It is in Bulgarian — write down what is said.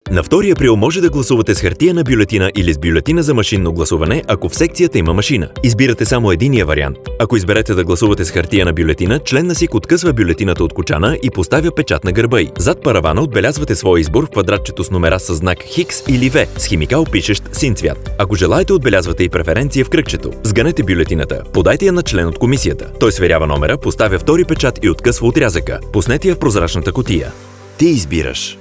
На 2 април може да гласувате с хартиена бюлетина или с бюлетина за машинно гласуване, ако в секцията има машина. Избирате само единия вариант. Ако изберете да гласувате с хартиена бюлетина, член на СИК откъсва бюлетината от кочана и поставя печат на гърба й. Зад паравана отбелязвате своя избор в квадратчето с номера с знак Хикс или В с химикал пишещ син цвят. Ако желаете, отбелязвате и преференция в кръгчето. Сгънете бюлетината, подайте я на член от комисията. Той сверява номера, поставя втори печат и откъсва отрязъка. Пуснете я в прозрачната кутия. Ти избираш.